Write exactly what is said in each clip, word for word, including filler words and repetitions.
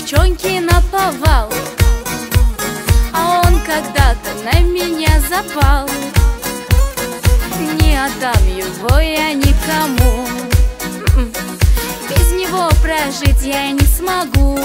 девчонки наповал, а он когда-то на меня запал. Не отдам его я никому, без него прожить я не смогу.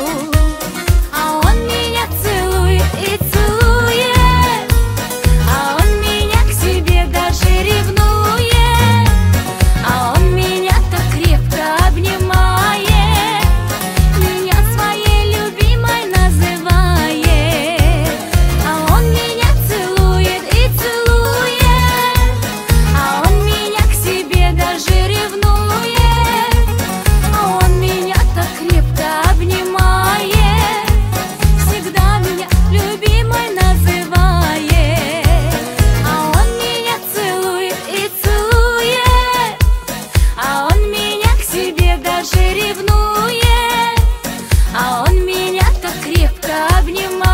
А он меня целует и целует, а он меня к себе даже ревнует, а он меня так крепко обнимает, меня своей любимой называет. А он меня целует и целует, а он меня к себе даже ревнует, а он меня так крепко обнимает, всегда меня любимой называет. А он меня целует и целует, а он меня к себе даже ревнует, а он меня так крепко обнимает,